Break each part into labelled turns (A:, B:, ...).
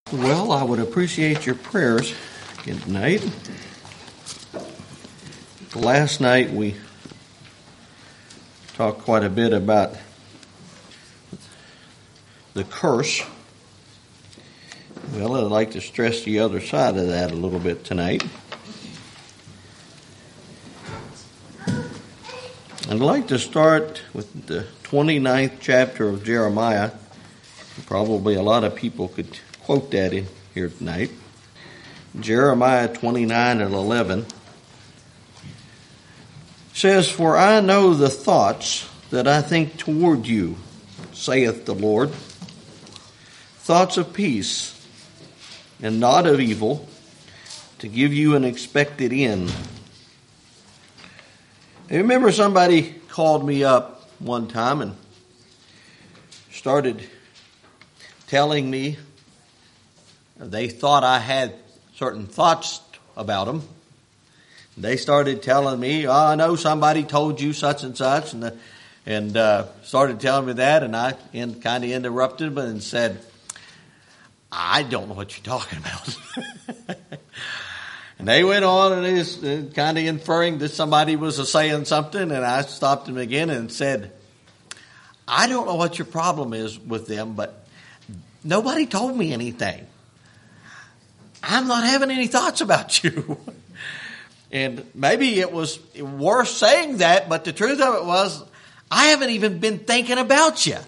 A: Well, I would appreciate your prayers again tonight. Last night we talked quite a bit about the curse. Well, I'd like to stress the other side of that a little bit tonight. I'd like to start with the 29th chapter of Jeremiah. Probably a lot of people could quote that in here tonight. Jeremiah 29:11 says, "For I know the thoughts that I think toward you, saith the Lord, thoughts of peace and not of evil, to give you an expected end." I remember somebody called me up one time and started telling me they thought I had certain thoughts about them. They started telling me, I know somebody told you such and such, and started telling me that, and I kind of interrupted them and said, I don't know what you're talking about. And they went on and is kind of inferring that somebody was saying something, and I stopped them again and said, I don't know what your problem is with them, but nobody told me anything. I'm not having any thoughts about you. And maybe it was worth saying that, but the truth of it was, I haven't even been thinking about you.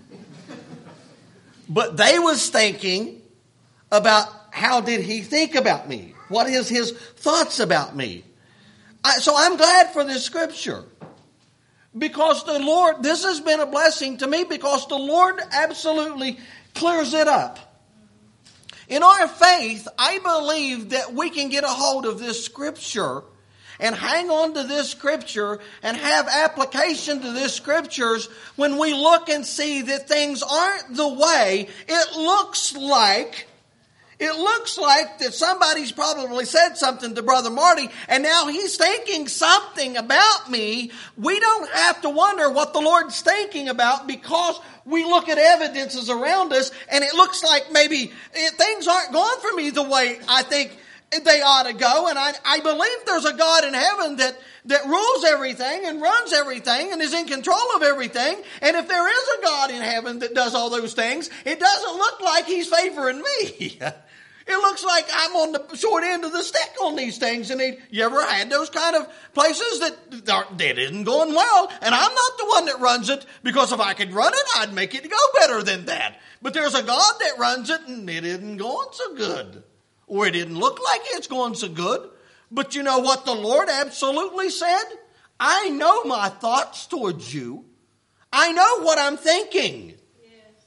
A: But they was thinking about how did he think about me? What is his thoughts about me? So I'm glad for this scripture. Because the Lord, this has been a blessing to me because the Lord absolutely clears it up. In our faith, I believe that we can get a hold of this scripture and hang on to this scripture and have application to this scriptures when we look and see that things aren't the way it looks like. It looks like that somebody's probably said something to Brother Marty and now he's thinking something about me. We don't have to wonder what the Lord's thinking about because we look at evidences around us and it looks like maybe things aren't going for me the way I think they ought to go. And I believe there's a God in heaven that rules everything and runs everything and is in control of everything. And if there is a God in heaven that does all those things, it doesn't look like he's favoring me. It looks like I'm on the short end of the stick on these things. And you ever had those kind of places that isn't going well? And I'm not the one that runs it because if I could run it, I'd make it go better than that. But there's a God that runs it and it isn't going so good. Or it didn't look like it's going so good. But you know what the Lord absolutely said? I know my thoughts towards you. I know what I'm thinking. Yes.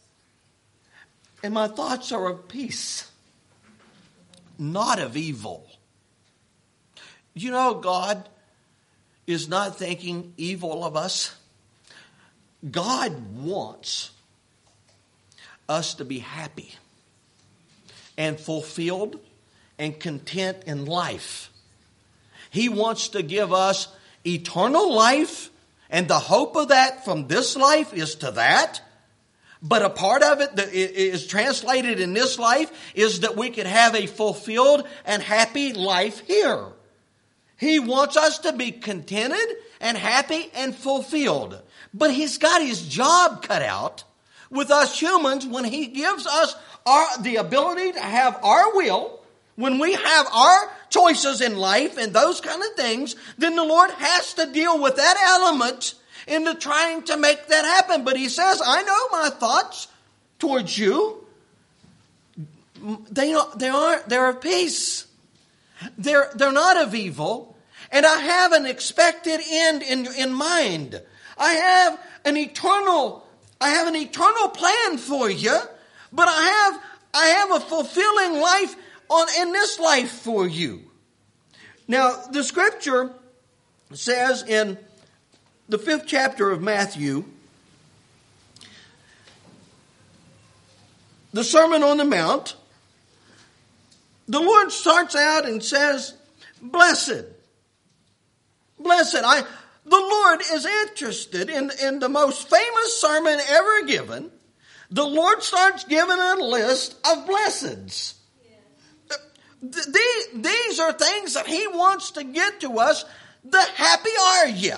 A: And my thoughts are of peace, not of evil. You know, God is not thinking evil of us. God wants us to be happy and fulfilled and content in life. He wants to give us eternal life, and the hope of that from this life is to that. But a part of it that is translated in this life is that we could have a fulfilled and happy life here. He wants us to be contented and happy and fulfilled. But he's got his job cut out with us humans when he gives us the ability to have our will. When we have our choices in life and those kind of things, then the Lord has to deal with that element into trying to make that happen. But he says, I know my thoughts towards you. They're of peace. They're not of evil. And I have an expected end in mind. I have an eternal plan for you, but I have a fulfilling life in this life for you. Now, the scripture says in the 5th chapter of Matthew, the Sermon on the Mount, the Lord starts out and says, blessed. The Lord is interested in the most famous sermon ever given, the Lord starts giving a list of blessings. These are things that He wants to get to us. The happy are you?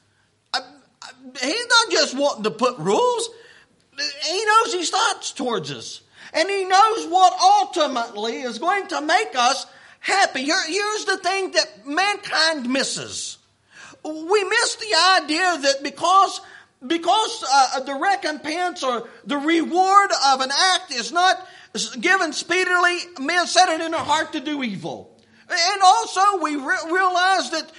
A: He's not just wanting to put rules. He knows His thoughts towards us. And He knows what ultimately is going to make us happy. Here's the thing that mankind misses. We miss the idea that because the recompense or the reward of an act is not given speedily, men set it in their heart to do evil. And also we realize that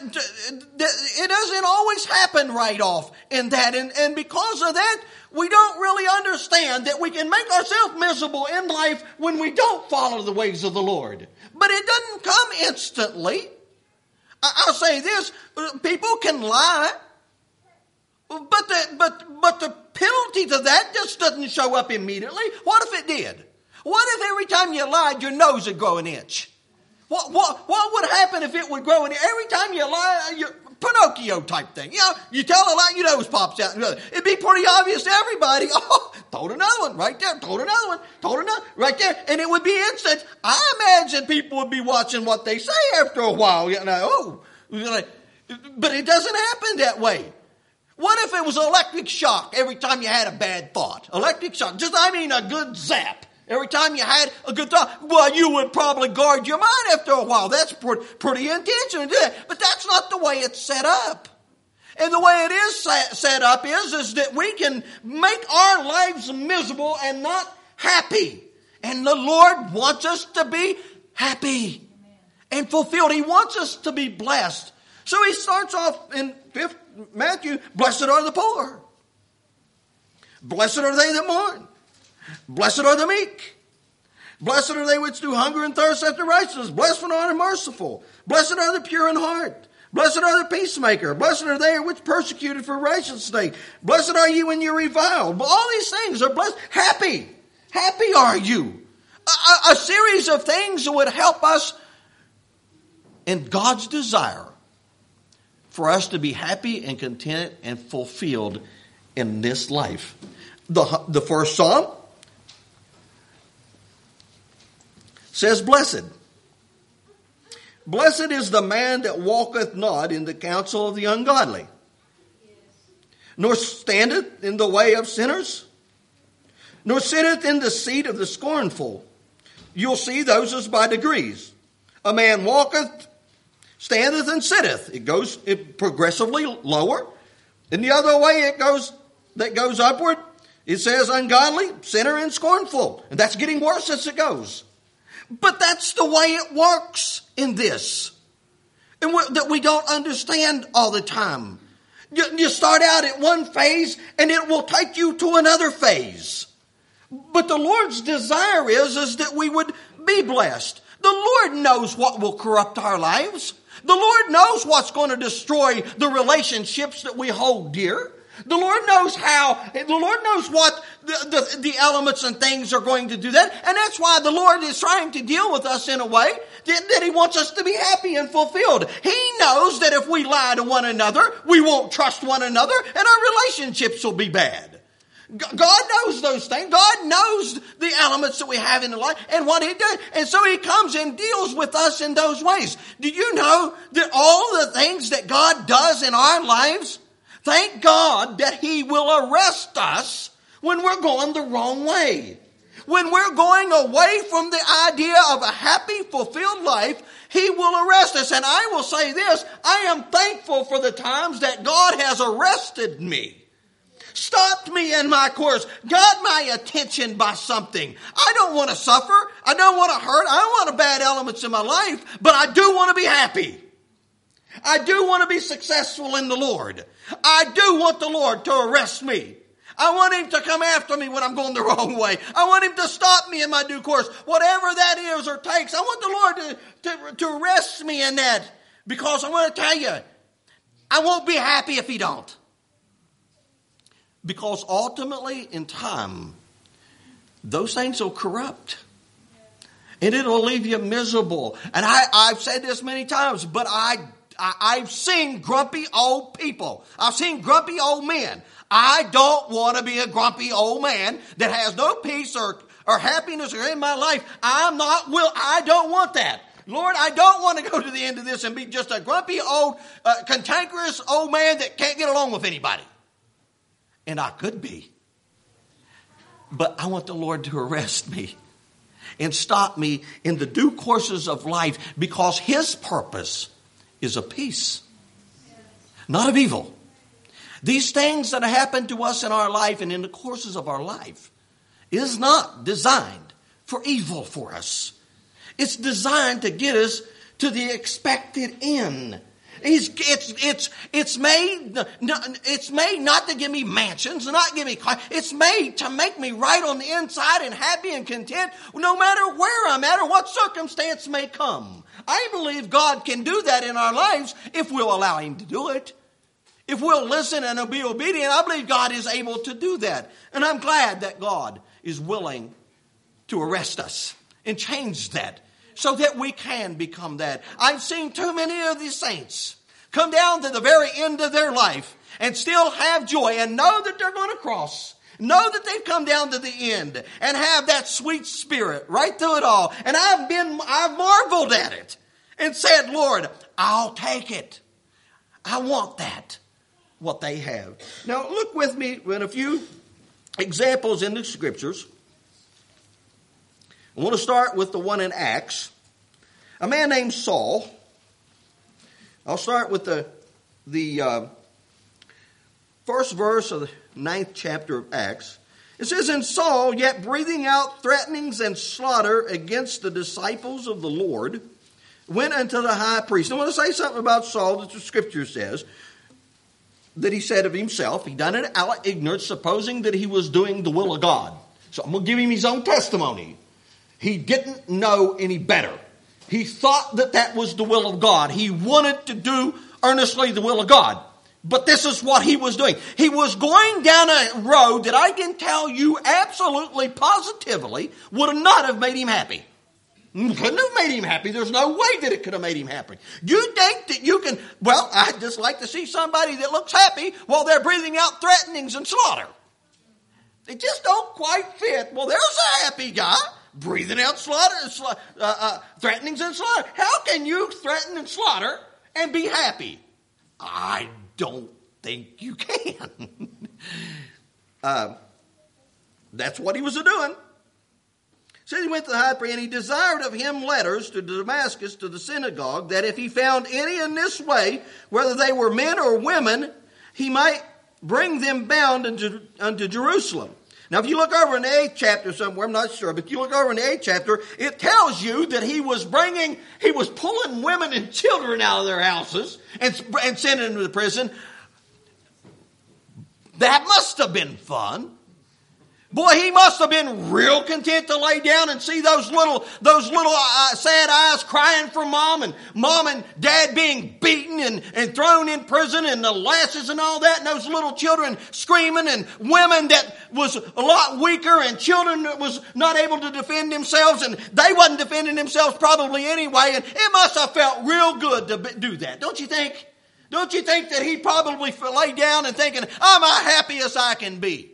A: it doesn't always happen right off in that. And because of that, we don't really understand that we can make ourselves miserable in life when we don't follow the ways of the Lord. But it doesn't come instantly. I'll say this, people can lie, but the penalty to that just doesn't show up immediately. What if it did? What if every time you lied, your nose would grow an inch? What would happen if it would grow an inch? Every time you lie, Pinocchio type thing. You know, you tell a lie, your nose pops out. It'd be pretty obvious to everybody. Oh, told another one right there. Told another one. Told another right there. And it would be instant. I imagine people would be watching what they say after a while. You know, but it doesn't happen that way. What if it was electric shock every time you had a bad thought? Electric shock. A good zap. Every time you had a good thought, well, you would probably guard your mind after a while. That's pretty intentional to do that. But that's not the way it's set up. And the way it is set up is that we can make our lives miserable and not happy. And the Lord wants us to be happy and fulfilled. He wants us to be blessed. So He starts off in Matthew, blessed are the poor. Blessed are they that mourn. Blessed are the meek. Blessed are they which do hunger and thirst after righteousness. Blessed are the merciful. Blessed are the pure in heart. Blessed are the peacemaker. Blessed are they which persecuted for righteousness' sake. Blessed are you when you're reviled. All these things are blessed. Happy. Happy are you. A series of things that would help us in God's desire for us to be happy and content and fulfilled in this life. The first psalm says, blessed. Blessed is the man that walketh not in the counsel of the ungodly, nor standeth in the way of sinners, nor sitteth in the seat of the scornful. You'll see those as by degrees. A man walketh, standeth, and sitteth. It goes progressively lower. And the other way that goes upward, it says ungodly, sinner, and scornful. And that's getting worse as it goes. But that's the way it works in this. And that we don't understand all the time. You start out at one phase and it will take you to another phase. But the Lord's desire is that we would be blessed. The Lord knows what will corrupt our lives. The Lord knows what's going to destroy the relationships that we hold dear. The Lord knows what the elements and things are going to do that. And that's why the Lord is trying to deal with us in a way that He wants us to be happy and fulfilled. He knows that if we lie to one another, we won't trust one another and our relationships will be bad. God knows those things. God knows the elements that we have in life and what He does. And so He comes and deals with us in those ways. Do you know that all the things that God does in our lives, thank God that He will arrest us when we're going the wrong way. When we're going away from the idea of a happy, fulfilled life, He will arrest us. And I will say this, I am thankful for the times that God has arrested me. Stopped me in my course, got my attention by something. I don't want to suffer. I don't want to hurt. I don't want bad elements in my life, but I do want to be happy. I do want to be successful in the Lord. I do want the Lord to arrest me. I want Him to come after me when I'm going the wrong way. I want Him to stop me in my due course. Whatever that is or takes, I want the Lord to arrest me in that. Because I want to tell you, I won't be happy if He don't. Because ultimately, in time, those things will corrupt. And it'll leave you miserable. And I've said this many times, but I I've seen grumpy old people. I've seen grumpy old men. I don't want to be a grumpy old man that has no peace or happiness in my life. I don't want that. Lord, I don't want to go to the end of this and be just a grumpy old, cantankerous old man that can't get along with anybody. And I could be. But I want the Lord to arrest me and stop me in the due courses of life, because His purpose is of peace, not of evil. These things that happen to us in our life and in the courses of our life is not designed for evil for us. It's designed to get us to the expected end. It's made not to give me mansions, not give me cars. It's made to make me right on the inside and happy and content no matter where I'm at or what circumstance may come. I believe God can do that in our lives if we'll allow Him to do it. If we'll listen and be obedient, I believe God is able to do that. And I'm glad that God is willing to arrest us and change that so that we can become that. I've seen too many of these saints come down to the very end of their life and still have joy and know that they're going to cross. Know that they've come down to the end and have that sweet spirit right through it all. And I've marveled at it and said, Lord, I'll take it. I want that, what they have. Now look with me at a few examples in the scriptures. I want to start with the one in Acts. A man named Saul. I'll start with the first verse of the 9th chapter of Acts. It says, "And Saul, yet breathing out threatenings and slaughter against the disciples of the Lord, went unto the high priest." I want to say something about Saul that the scripture says, that he said of himself, he done it out of ignorance, supposing that he was doing the will of God. So I'm going to give him his own testimony. He didn't know any better. He thought that was the will of God. He wanted to do earnestly the will of God. But this is what he was doing. He was going down a road that I can tell you absolutely, positively, would not have made him happy. Couldn't have made him happy. There's no way that it could have made him happy. You think that you can, well, I'd just like to see somebody that looks happy while they're breathing out threatenings and slaughter. They just don't quite fit. Well, there's a happy guy breathing out threatenings and slaughter. How can you threaten and slaughter and be happy? I don't think you can. That's what he was doing. So he went to the high priest, and he desired of him letters to Damascus, to the synagogue, that if he found any in this way, whether they were men or women, he might bring them bound unto Jerusalem. Now, if you look over in the 8th chapter somewhere, I'm not sure, but you look over in the 8th chapter, it tells you that he was pulling women and children out of their houses and sending them to the prison. That must have been fun. Boy, he must have been real content to lay down and see those little sad eyes crying for mom and dad being beaten and thrown in prison, and the lashes and all that, and those little children screaming, and women that was a lot weaker, and children that was not able to defend themselves, and they wasn't defending themselves probably anyway, and it must have felt real good to do that, don't you think? Don't you think that he probably lay down and thinking, I'm as happy as I can be?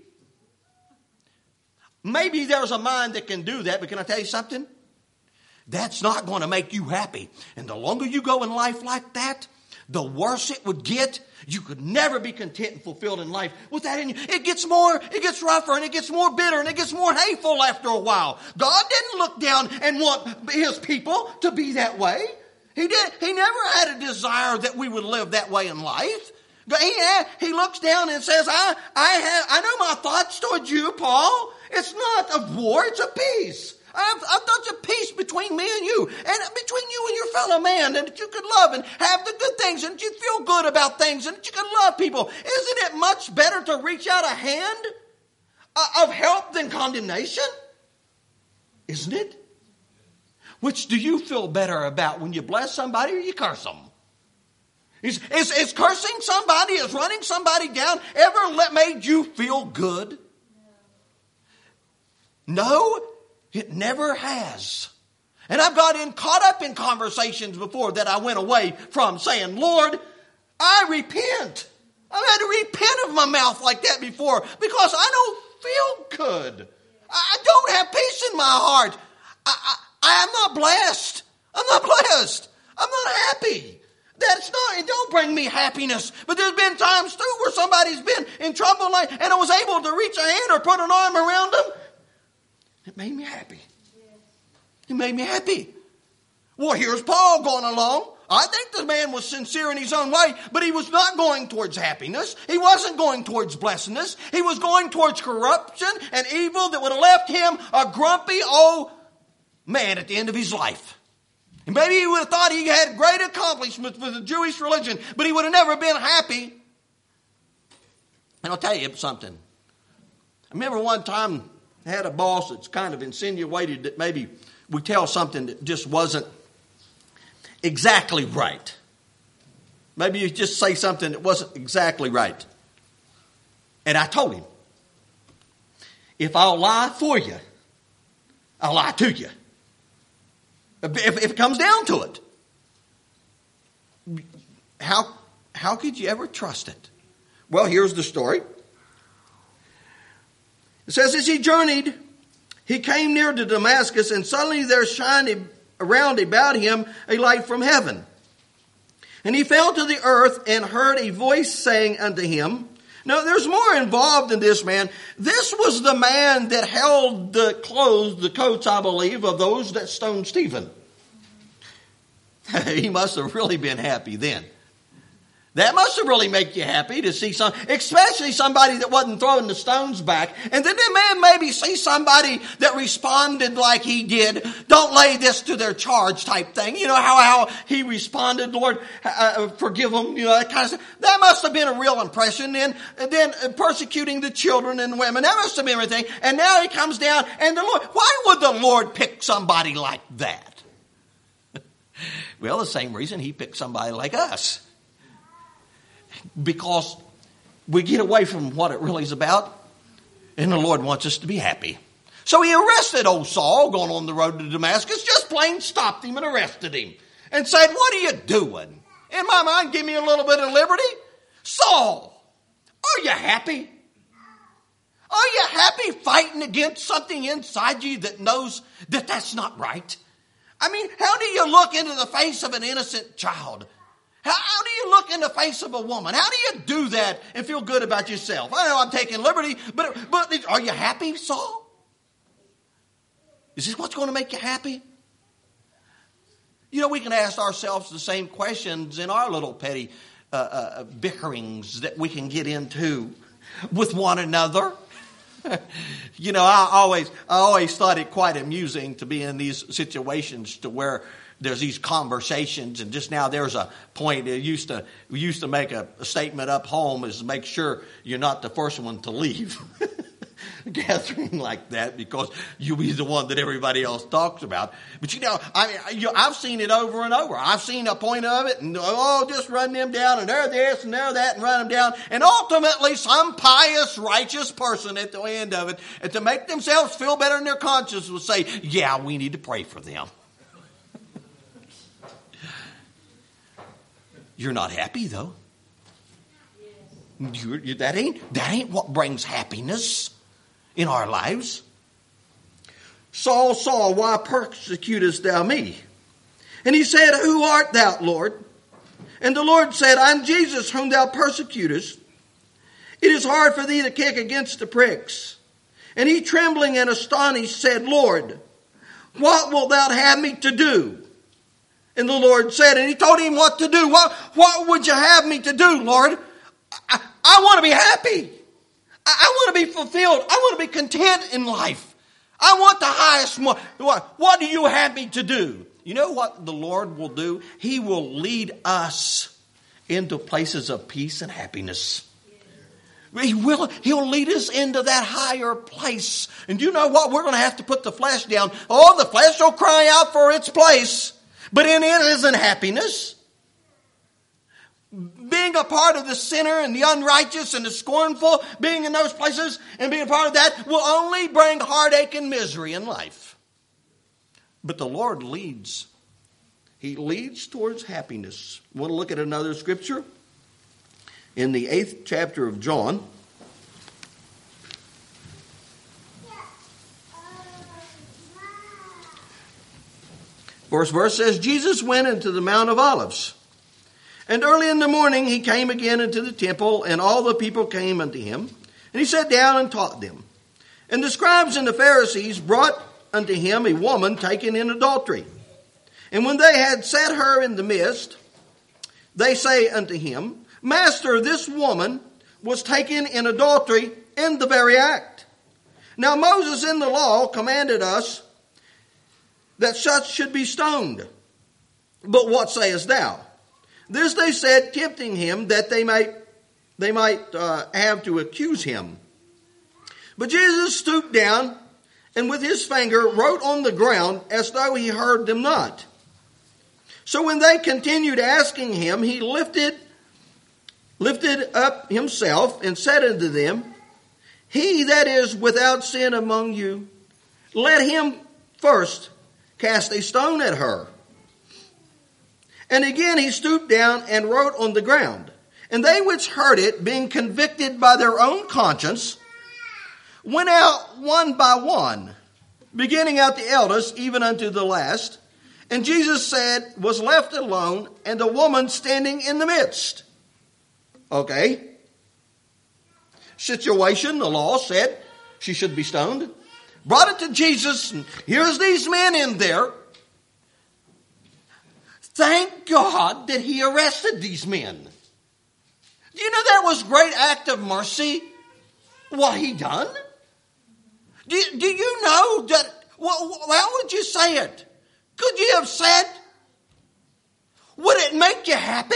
A: Maybe there's a mind that can do that, but can I tell you something? That's not going to make you happy. And the longer you go in life like that, the worse it would get. You could never be content and fulfilled in life with that in you. It gets rougher, and it gets more bitter, and it gets more hateful after a while. God didn't look down and want his people to be that way. He never had a desire that we would live that way in life. He looks down and says, I know my thoughts towards you, Paul. It's not of war, it's of peace. I've done some peace between me and you, and between you and your fellow man, and that you could love and have the good things, and you feel good about things, and that you can love people. Isn't it much better to reach out a hand of help than condemnation? Isn't it? Which do you feel better about, when you bless somebody or you curse them? Is cursing somebody, is running somebody down ever made you feel good? No, it never has. And I've got caught up in conversations before that I went away from saying, Lord, I repent. I've had to repent of my mouth like that before because I don't feel good. I don't have peace in my heart. I am not blessed. I'm not blessed. I'm not happy. It don't bring me happiness. But there's been times too where somebody's been in trouble and I was able to reach a hand or put an arm around them. It made me happy. It made me happy. Well, here's Paul going along. I think the man was sincere in his own way, but he was not going towards happiness. He wasn't going towards blessedness. He was going towards corruption and evil that would have left him a grumpy old man at the end of his life. And maybe he would have thought he had great accomplishments with the Jewish religion, but he would have never been happy. And I'll tell you something. I remember one time I had a boss that's kind of insinuated that maybe we tell something that just wasn't exactly right. Maybe you just say something that wasn't exactly right. And I told him, if I'll lie for you, I'll lie to you. If it comes down to it. How could you ever trust it? Well, here's the story. It says, as he journeyed, he came near to Damascus, and suddenly there shined around about him a light from heaven. And he fell to the earth and heard a voice saying unto him. Now, there's more involved in this man. This was the man that held the coats, I believe, of those that stoned Stephen. He must have really been happy then. That must have really made you happy to see especially somebody that wasn't throwing the stones back. And then the man maybe see somebody that responded like he did. Don't lay this to their charge type thing. You know how he responded, Lord, forgive them, that kind of stuff. That must have been a real impression. And then persecuting the children and women, that must have been everything. And now he comes down and why would the Lord pick somebody like that? Well, the same reason he picked somebody like us. Because we get away from what it really is about, and the Lord wants us to be happy. So he arrested old Saul going on the road to Damascus, just plain stopped him and arrested him and said, what are you doing? In my mind, give me a little bit of liberty. Saul, are you happy? Are you happy fighting against something inside you that knows that that's not right? I mean, how do you look into the face of an innocent child? How do you look in the face of a woman? How do you do that and feel good about yourself? I know I'm taking liberty, but are you happy, Saul? Is this what's going to make you happy? We can ask ourselves the same questions in our little petty bickerings that we can get into with one another. I always thought it quite amusing to be in these situations to where there's these conversations, and just now there's a point. We used to make a statement up home is make sure you're not the first one to leave. Gathering like that because you'll be the one that everybody else talks about. But I've seen it over and over. I've seen a point of it, and just run them down, and they're this and they're that, and run them down, and ultimately some pious, righteous person at the end of it, and to make themselves feel better in their conscience, will say, "Yeah, we need to pray for them." You're not happy, though. That ain't what brings happiness in our lives. Saul, Saul, why persecutest thou me? And he said, who art thou, Lord? And the Lord said, I'm Jesus whom thou persecutest. It is hard for thee to kick against the pricks. And he, trembling and astonished, said, Lord, what wilt thou have me to do? And the Lord said, and he told him what to do. What would you have me to do, Lord? I want to be happy. I want to be fulfilled. I want to be content in life. I want the highest. What do you have me to do? You know what the Lord will do? He will lead us into places of peace and happiness. He'll lead us into that higher place. And you know what? We're going to have to put the flesh down. Oh, the flesh will cry out for its place. But in it isn't happiness. Being a part of the sinner and the unrighteous and the scornful, being in those places and being a part of that will only bring heartache and misery in life. But the Lord leads. He leads towards happiness. I want to look at another scripture in the 8th chapter of John. First verse says, Jesus went into the Mount of Olives. And early in the morning he came again into the temple, and all the people came unto him. And he sat down and taught them. And the scribes and the Pharisees brought unto him a woman taken in adultery. And when they had set her in the midst, they say unto him, Master, this woman was taken in adultery in the very act. Now Moses in the law commanded us that such should be stoned. But what sayest thou? This they said, tempting him, that they might have to accuse him. But Jesus stooped down, and with his finger wrote on the ground, as though he heard them not. So when they continued asking him, he lifted up himself and said unto them, He that is without sin among you, let him first cast a stone at her. And again he stooped down and wrote on the ground. And they which heard it, being convicted by their own conscience, went out one by one, beginning at the eldest, even unto the last. And Jesus was left alone, and the woman standing in the midst. Okay. Situation, the law said she should be stoned. Brought it to Jesus, and here's these men in there. Thank God that he arrested these men. Do you know that was a great act of mercy? What he done? Do you know that? How would you say it? Could you have said, would it make you happy?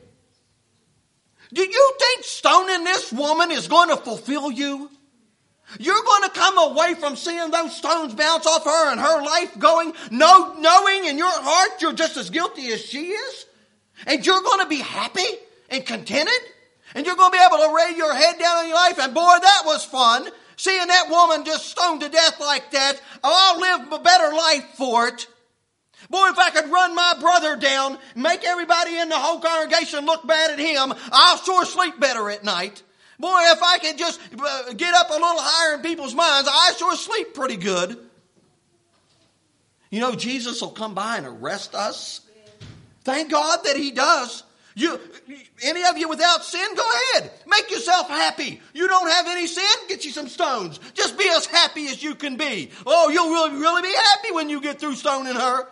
A: Do you think stoning this woman is going to fulfill you? You're going to come away from seeing those stones bounce off her and her life going, knowing in your heart you're just as guilty as she is? And you're going to be happy and contented? And you're going to be able to lay your head down in your life, and boy, that was fun. Seeing that woman just stoned to death like that, I'll live a better life for it. Boy, if I could run my brother down, make everybody in the whole congregation look bad at him, I'll sure sleep better at night. Boy, if I could just get up a little higher in people's minds, I sure sleep pretty good. You know, Jesus will come by and arrest us. Thank God that he does. Any of you without sin, go ahead. Make yourself happy. You don't have any sin, get you some stones. Just be as happy as you can be. Oh, you'll really be happy when you get through stoning her.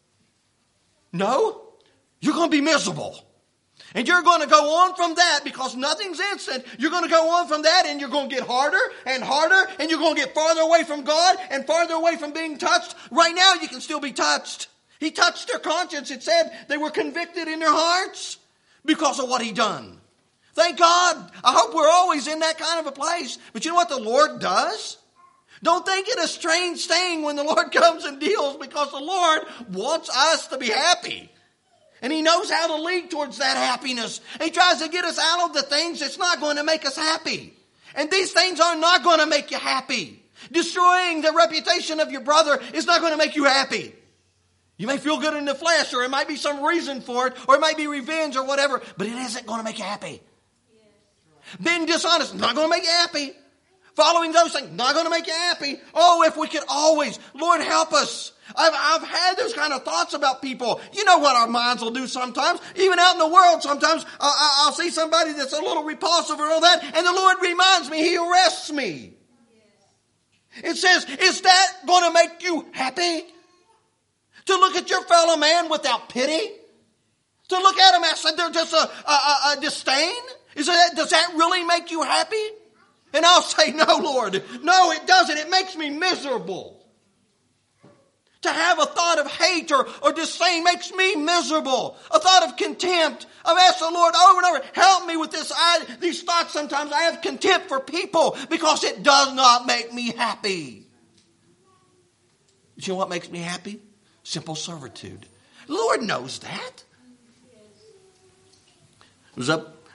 A: No, you're going to be miserable. And you're going to go on from that because nothing's instant. You're going to go on from that and you're going to get harder and harder and you're going to get farther away from God and farther away from being touched. Right now you can still be touched. He touched their conscience. It said they were convicted in their hearts because of what he done. Thank God. I hope we're always in that kind of a place. But you know what the Lord does? Don't think it a strange thing when the Lord comes and deals, because the Lord wants us to be happy. And he knows how to lead towards that happiness. He tries to get us out of the things that's not going to make us happy. And these things are not going to make you happy. Destroying the reputation of your brother is not going to make you happy. You may feel good in the flesh, or it might be some reason for it, or it might be revenge or whatever, but it isn't going to make you happy. Being dishonest, not going to make you happy. Following those things, not going to make you happy. Oh, if we could always, Lord, help us. I've had those kind of thoughts about people. You know what our minds will do sometimes. Even out in the world, sometimes I'll see somebody that's a little repulsive or all that, and the Lord reminds me, he arrests me. It says, is that going to make you happy? To look at your fellow man without pity? To look at him as they're just a disdain? Does that really make you happy? And I'll say, no, Lord. No, it doesn't. It makes me miserable. To have a thought of hate or disdain makes me miserable. A thought of contempt. I've asked the Lord over and over, help me with this. These thoughts sometimes. I have contempt for people because it does not make me happy. But you know what makes me happy? Simple servitude. The Lord knows that. I was up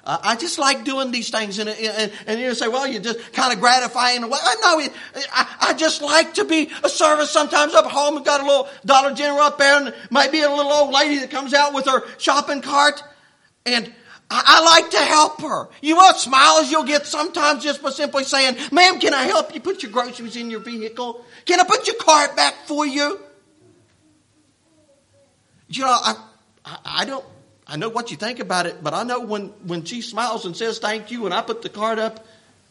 A: I just like doing these things. And you say, well, you're just kind of gratifying in a way. No, I just like to be a service sometimes up home. We've got a little Dollar General up there and maybe a little old lady that comes out with her shopping cart. And I like to help her. You know what smiles you'll get sometimes just by simply saying, ma'am, can I help you put your groceries in your vehicle? Can I put your cart back for you? You know, I know what you think about it, but I know when she smiles and says thank you and I put the card up,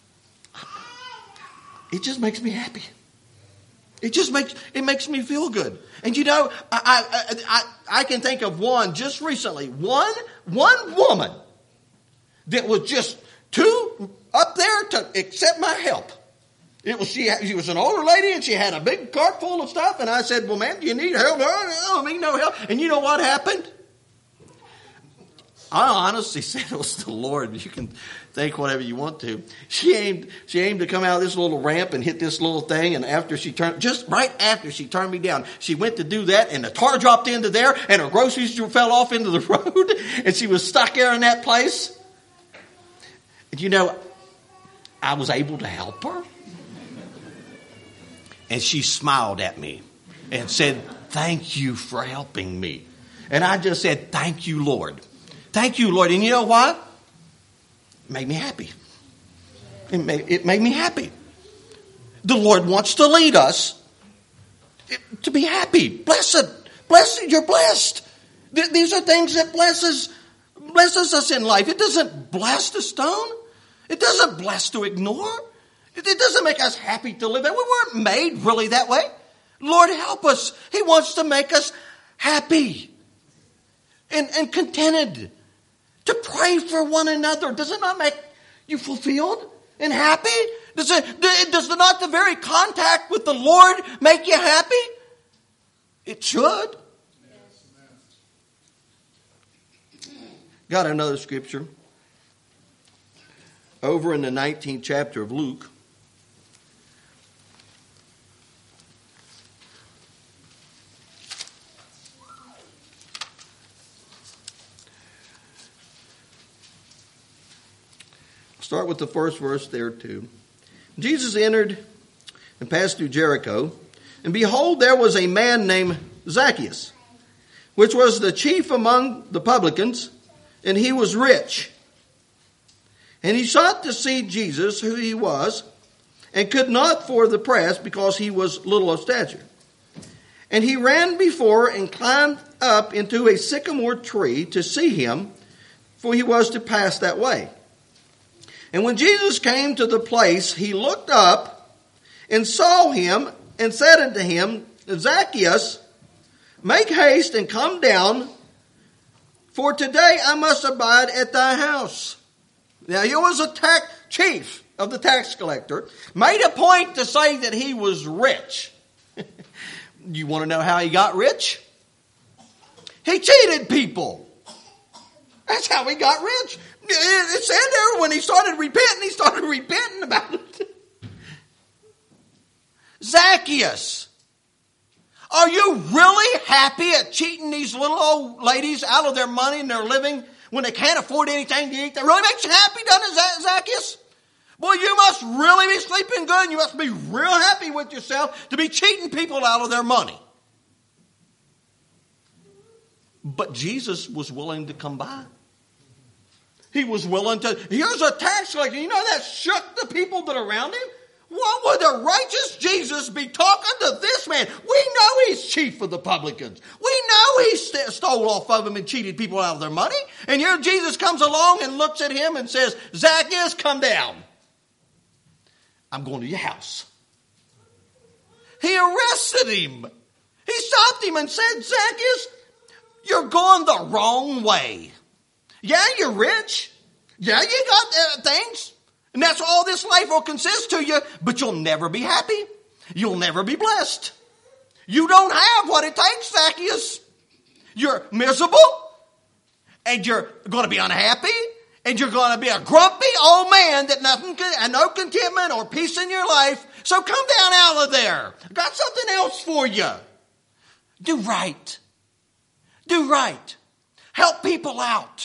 A: it just makes me happy. It makes me feel good. And you know, I can think of one just recently, one woman that was just too up there to accept my help. She was an older lady and she had a big cart full of stuff. And I said, well, ma'am, do you need help? No, I need no help. And you know what happened? I honestly said it was the Lord. You can think whatever you want to. She aimed to come out of this little ramp and hit this little thing. And just right after she turned me down, she went to do that and the tar dropped into there and her groceries fell off into the road. And she was stuck there in that place. And you know, I was able to help her. And she smiled at me and said, thank you for helping me. And I just said, thank you, Lord. Thank you, Lord. And you know what? It made me happy. It made me happy. The Lord wants to lead us to be happy. Blessed, you're blessed. These are things that blesses us in life. It doesn't bless to stone. It doesn't bless to ignore. It doesn't make us happy to live that way. We weren't made really that way. Lord, help us. He wants to make us happy and contented. To pray for one another. Does it not make you fulfilled and happy? Does not the very contact with the Lord make you happy? It should. Got another scripture. Over in the 19th chapter of Luke. Start with the first verse there too. Jesus entered and passed through Jericho. And behold, there was a man named Zacchaeus, which was the chief among the publicans, and he was rich. And he sought to see Jesus, who he was, and could not for the press, because he was little of stature. And he ran before and climbed up into a sycamore tree to see him, for he was to pass that way. And when Jesus came to the place, he looked up and saw him and said unto him, Zacchaeus, make haste and come down, for today I must abide at thy house. Now he was a chief of the tax collector, made a point to say that he was rich. You want to know how he got rich? He cheated people. That's how he got rich. It said there when he started repenting about it. Zacchaeus, are you really happy at cheating these little old ladies out of their money and their living when they can't afford anything to eat? That really makes you happy, doesn't it, Zacchaeus? Boy, you must really be sleeping good and you must be real happy with yourself to be cheating people out of their money. But Jesus was willing to come by. He was willing to. Here's a tax collector. You know that shook the people that are around him? What would the righteous Jesus be talking to this man? We know he's chief of the publicans. We know he stole off of them and cheated people out of their money. And here Jesus comes along and looks at him and says, Zacchaeus, come down. I'm going to your house. He arrested him. He stopped him and said, Zacchaeus, you're going the wrong way. Yeah, you're rich. Yeah, you got things. And that's all this life will consist to you. But you'll never be happy. You'll never be blessed. You don't have what it takes, Zacchaeus. You're miserable. And you're going to be unhappy. And you're going to be a grumpy old man that no contentment or peace in your life. So come down out of there. I got something else for you. Do right. Do right. Help people out.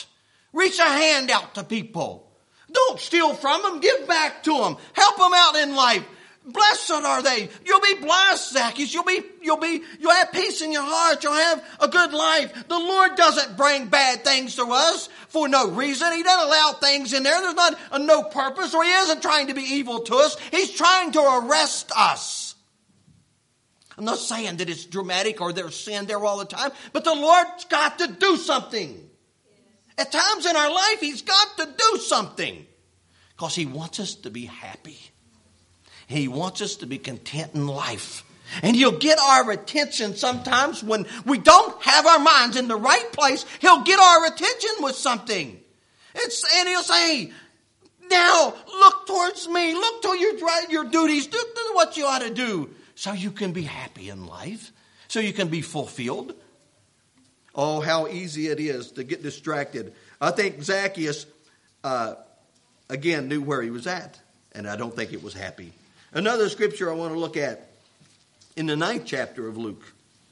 A: Reach a hand out to people. Don't steal from them. Give back to them. Help them out in life. Blessed are they. You'll be blessed, Zacchaeus. You'll have peace in your heart. You'll have a good life. The Lord doesn't bring bad things to us for no reason. He doesn't allow things in there. There's not no purpose, or He isn't trying to be evil to us. He's trying to arrest us. I'm not saying that it's dramatic or there's sin there all the time, but the Lord's got to do something. At times in our life, He's got to do something because He wants us to be happy. He wants us to be content in life. And He'll get our attention sometimes when we don't have our minds in the right place. He'll get our attention with something. And He'll say, now look towards me. Look to your duties. Do what you ought to do so you can be happy in life. So you can be fulfilled. Oh, how easy it is to get distracted. I think Zacchaeus, again, knew where he was at. And I don't think it was happy. Another scripture I want to look at in the 9th chapter of Luke.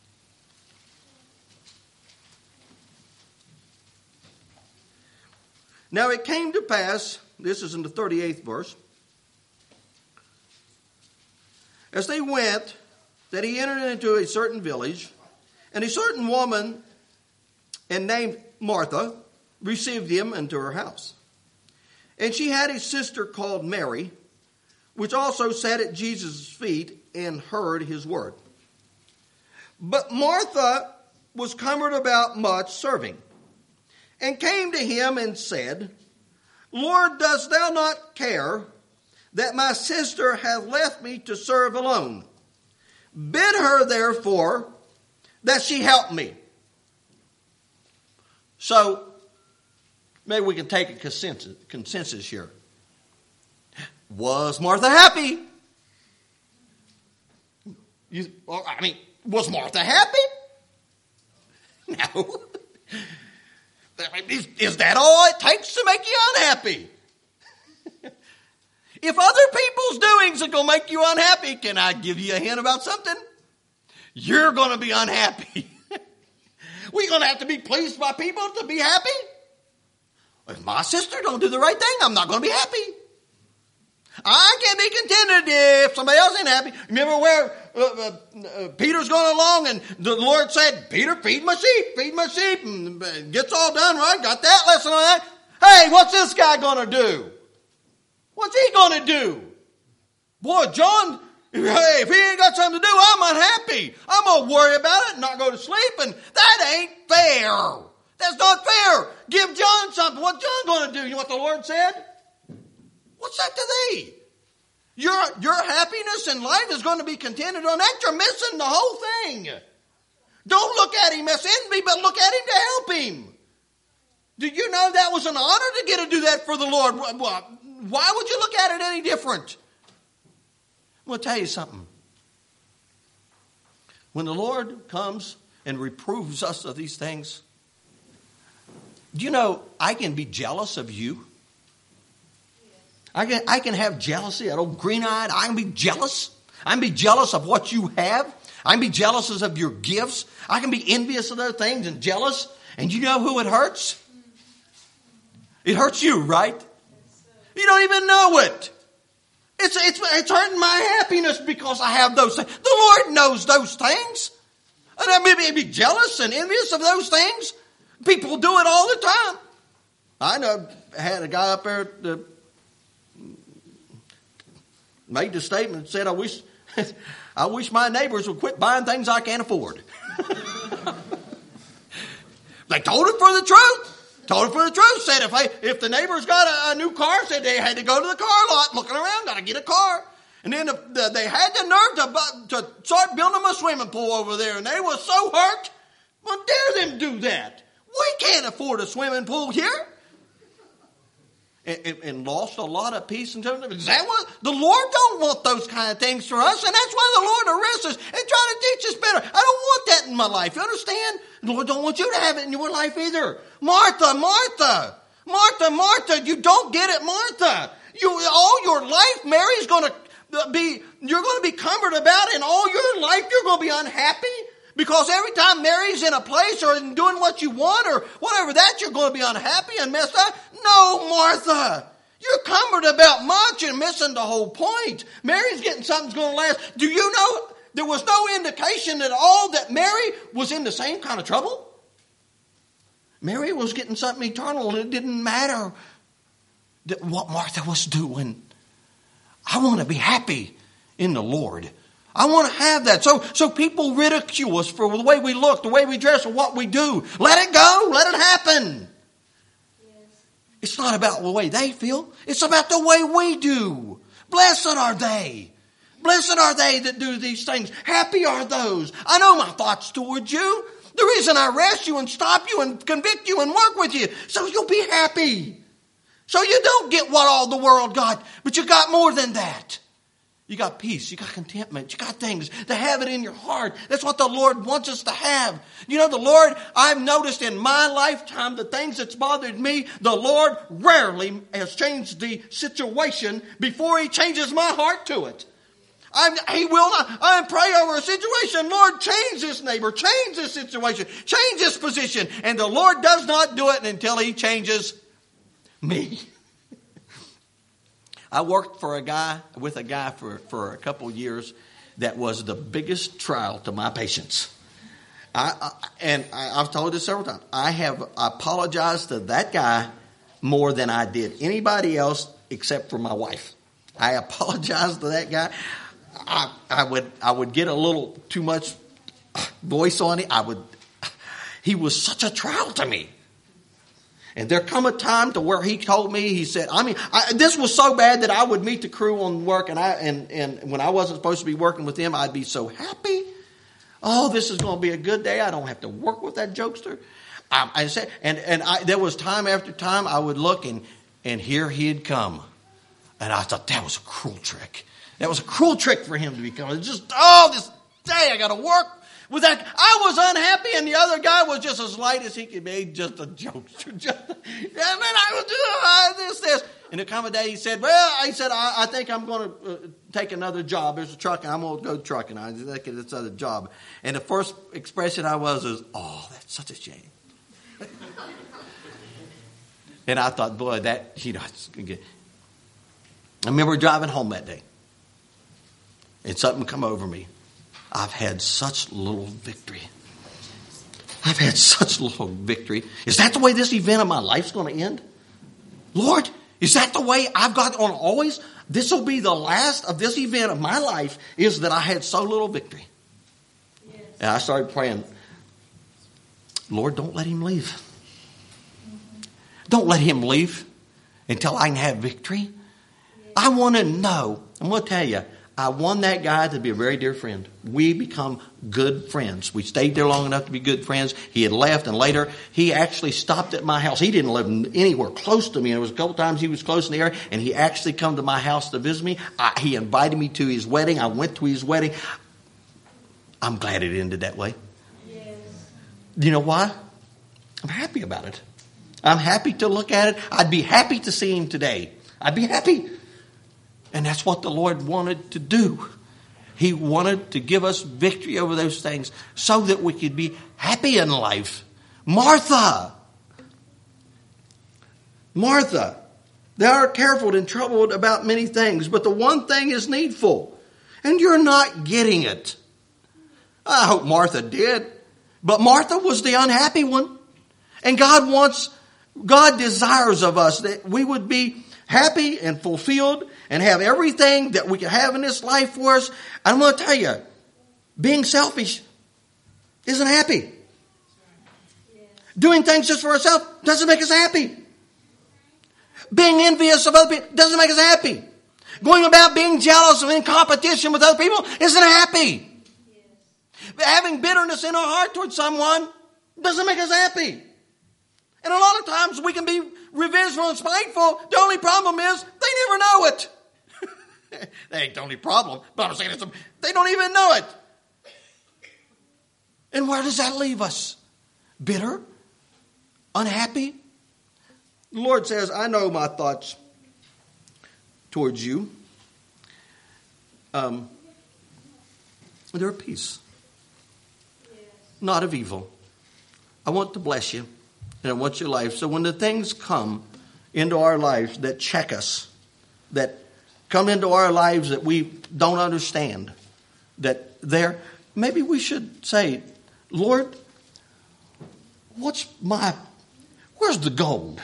A: Now it came to pass, this is in the 38th verse, as they went, that he entered into a certain village, and a certain woman, and named Martha, received him into her house. And she had a sister called Mary, which also sat at Jesus' feet and heard his word. But Martha was cumbered about much serving, and came to him and said, Lord, dost thou not care that my sister hath left me to serve alone? Bid her therefore that she help me. So, maybe we can take a consensus here. Was Martha happy? Was Martha happy? No. Is that all it takes to make you unhappy? If other people's doings are going to make you unhappy, can I give you a hint about something? You're going to be unhappy. We're going to have to be pleased by people to be happy. If my sister don't do the right thing, I'm not going to be happy. I can't be contented if somebody else ain't happy. Remember where Peter's going along and the Lord said, Peter, feed my sheep. And gets all done, right? Got that lesson on that. Hey, what's this guy going to do? What's he going to do? Boy, John, hey, if he ain't got something to do, I'm unhappy. I'm going to worry about it and not go to sleep. And that ain't fair. That's not fair. Give John something. What's John going to do? You know what the Lord said? What's that to thee? Your happiness in life is going to be contingent on that. You're missing the whole thing. Don't look at him as envy, but look at him to help him. Did you know that was an honor to get to do that for the Lord? Why would you look at it any different? I'm going to tell you something. When the Lord comes and reproves us of these things, do you know I can be jealous of you? I can have jealousy, that old green-eyed. I can be jealous. I can be jealous of what you have. I can be jealous of your gifts. I can be envious of those things and jealous. And you know who it hurts? It hurts you, right? You don't even know it. It's hurting my happiness because I have those things. The Lord knows those things. And I may be jealous and envious of those things. People do it all the time. I know I had a guy up there that made the statement and said, I wish my neighbors would quit buying things I can't afford. They told it for the truth. Said if the neighbors got a new car, said they had to go to the car lot looking around, got to get a car. And then they had the nerve to start building a swimming pool over there. And they were so hurt. Well, dare them do that. We can't afford a swimming pool here. And lost a lot of peace and joy. Is that what? The Lord don't want those kind of things for us. And that's why the Lord arrests us and trying to teach us better. I don't want that in my life. You understand? The Lord don't want you to have it in your life either. Martha, you don't get it, Martha. All your life, Mary's going to be, you're going to be cumbered about, and all your life you're going to be unhappy Because every time Mary's in a place or doing what you want or whatever that, you're going to be unhappy and messed up. No, Martha. You're cumbered about much and missing the whole point. Mary's getting something's going to last. Do you know there was no indication at all that Mary was in the same kind of trouble? Mary was getting something eternal, and it didn't matter what Martha was doing. I want to be happy in the Lord. I want to have that. So people ridicule us for the way we look, the way we dress, or what we do. Let it go. Let it happen. Yes. It's not about the way they feel. It's about the way we do. Blessed are they. Blessed are they that do these things. Happy are those. I know my thoughts towards you. The reason I arrest you and stop you and convict you and work with you, so you'll be happy. So you don't get what all the world got, but you got more than that. You got peace, you got contentment, you got things to have it in your heart. That's what the Lord wants us to have. You know, the Lord, I've noticed in my lifetime, the things that's bothered me, the Lord rarely has changed the situation before He changes my heart to it. He will not. I pray over a situation. Lord, change this neighbor, change this situation, change this position. And the Lord does not do it until He changes me. I worked with a guy for a couple years that was the biggest trial to my patience. I've told this several times. I have apologized to that guy more than I did anybody else except for my wife. I apologized to that guy. I would get a little too much voice on it. He was such a trial to me. And there come a time to where he told me, he said, this was so bad that I would meet the crew on work and when I wasn't supposed to be working with them, I'd be so happy. Oh, this is going to be a good day. I don't have to work with that jokester. There was time after time I would look and here he'd come. And I thought that was a cruel trick. That was a cruel trick for him to be coming. This day I got to work with that. I was unhappy, and the other guy was just as light as he could be, just a jokester. And then I was doing this. And there come a day he said, I think I'm going to take another job. There's a truck, and I'm going to go trucking. I think it's another job. And the first expression I was, that's such a shame. And I thought, boy, it's good. I remember driving home that day, and something come over me. I've had such little victory. I've had such little victory. Is that the way this event of my life's going to end? Lord, is that the way I've got on always? This will be the last of this event of my life, is that I had so little victory. Yes. And I started praying, Lord, don't let him leave. Don't let him leave until I can have victory. Yes. I want to know. I'm going to tell you, I won that guy to be a very dear friend. We become good friends. We stayed there long enough to be good friends. He had left, and later he actually stopped at my house. He didn't live anywhere close to me. And it was a couple times he was close in the area, and he actually come to my house to visit me. He invited me to his wedding. I went to his wedding. I'm glad it ended that way. Yes. You know why? I'm happy about it. I'm happy to look at it. I'd be happy to see him today. I'd be happy. And that's what the Lord wanted to do. He wanted to give us victory over those things so that we could be happy in life. Martha, they are careful and troubled about many things, but the one thing is needful, and you're not getting it. I hope Martha did, but Martha was the unhappy one. And God desires of us that we would be happy and fulfilled and have everything that we can have in this life for us. I'm going to tell you, being selfish isn't happy. Doing things just for ourselves doesn't make us happy. Being envious of other people doesn't make us happy. Going about being jealous and in competition with other people isn't happy. Having bitterness in our heart towards someone doesn't make us happy. And a lot of times we can be revengeful and spiteful. The only problem is they never know it. That ain't the only problem, but I'm saying they don't even know it. And where does that leave us? Bitter? Unhappy? The Lord says, I know my thoughts towards you. They're peace. not of evil. I want to bless you, and I want your life. So when the things come into our lives that check us, that come into our lives that we don't understand, maybe we should say, Lord, where's the gold?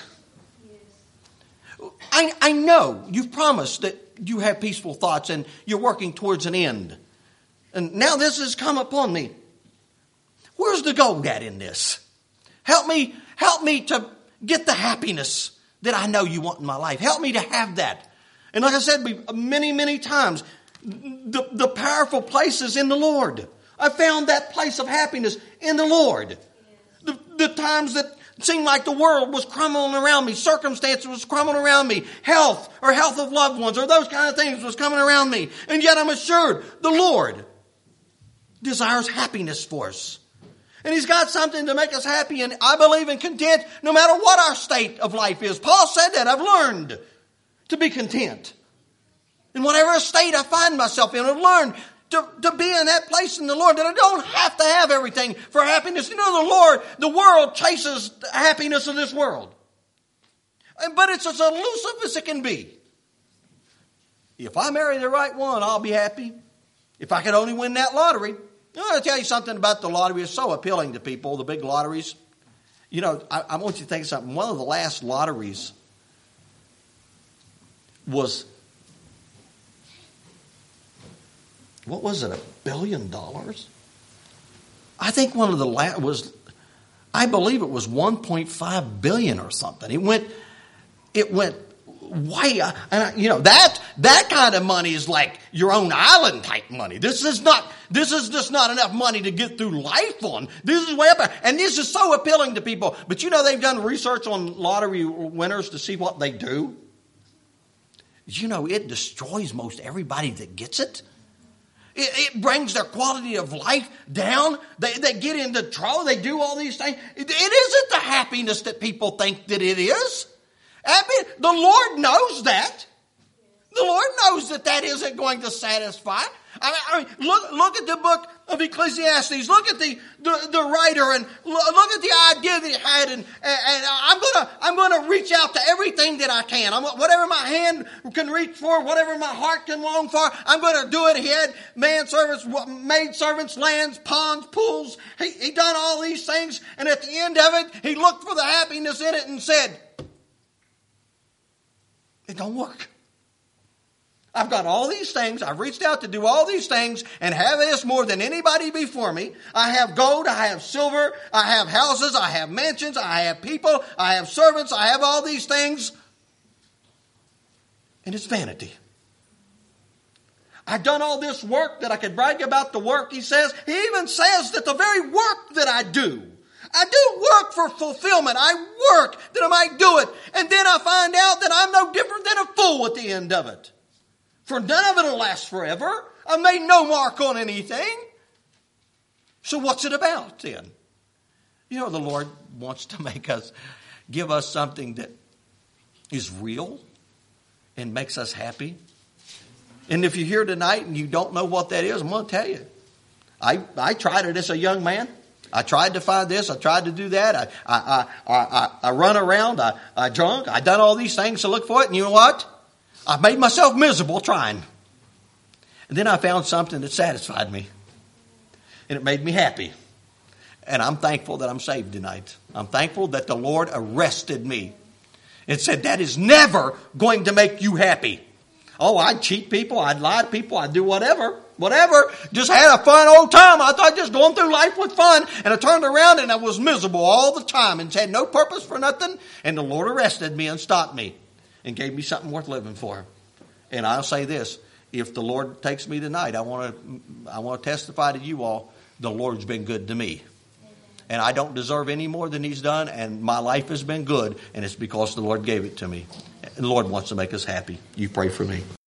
A: I know you've promised that you have peaceful thoughts and you're working towards an end. And now this has come upon me. Where's the gold at in this? Help me to get the happiness that I know you want in my life. Help me to have that. And like I said many, many times, the powerful place is in the Lord. I found that place of happiness in the Lord. The times that seemed like the world was crumbling around me, circumstances was crumbling around me, health of loved ones or those kind of things was coming around me. And yet I'm assured the Lord desires happiness for us. And He's got something to make us happy and I believe and content no matter what our state of life is. Paul said that. I've learned to be content. In whatever state I find myself in, I've learned to be in that place in the Lord that I don't have to have everything for happiness. You know, the world chases the happiness of this world. But it's as elusive as it can be. If I marry the right one, I'll be happy. If I could only win that lottery. I want to tell you something about the lottery. It's so appealing to people, the big lotteries. You know, I want you to think of something. One of the last lotteries was, what was it, $1 billion? I think one of the last was, I believe it was 1.5 billion or something. It went way, and you know, that kind of money is like your own island type money. This is just not enough money to get through life on. This is way up there. And this is so appealing to people. But you know, they've done research on lottery winners to see what they do. You know, it destroys most everybody that gets it. It brings their quality of life down. They get into trouble. They do all these things. It isn't the happiness that people think that it is. The Lord knows that. The Lord knows that isn't going to satisfy. I mean, look at the book of Ecclesiastes. Look at the writer and look at the idea that he had. And I'm gonna reach out to everything that I can. Whatever my hand can reach for, whatever my heart can long for, I'm going to do it. He had maid servants, lands, ponds, pools. He done all these things. And at the end of it, he looked for the happiness in it and said, it don't work. I've got all these things. I've reached out to do all these things and have this more than anybody before me. I have gold. I have silver. I have houses. I have mansions. I have people. I have servants. I have all these things. And it's vanity. I've done all this work that I could brag about the work, he says. He even says that the very work that I do work for fulfillment. I work that I might do it. And then I find out that I'm no different than a fool at the end of it. For none of it will last forever. I've made no mark on anything. So what's it about then? You know, the Lord wants to give us something that is real and makes us happy. And if you're here tonight and you don't know what that is, I'm going to tell you. I tried it as a young man. I tried to find this. I tried to do that. I run around. I drunk. I done all these things to look for it. And you know what? I made myself miserable trying. And then I found something that satisfied me. And it made me happy. And I'm thankful that I'm saved tonight. I'm thankful that the Lord arrested me and said, that is never going to make you happy. Oh, I'd cheat people. I'd lie to people. I'd do whatever. Just had a fun old time. I thought just going through life with fun. And I turned around and I was miserable all the time and had no purpose for nothing. And the Lord arrested me and stopped me and gave me something worth living for. And I'll say this, if the Lord takes me tonight, I want to testify to you all, the Lord's been good to me. And I don't deserve any more than He's done, and my life has been good, and it's because the Lord gave it to me. And the Lord wants to make us happy. You pray for me.